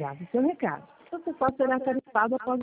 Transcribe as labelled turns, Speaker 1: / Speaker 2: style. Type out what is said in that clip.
Speaker 1: grave o seu recado. Você só será tarifado após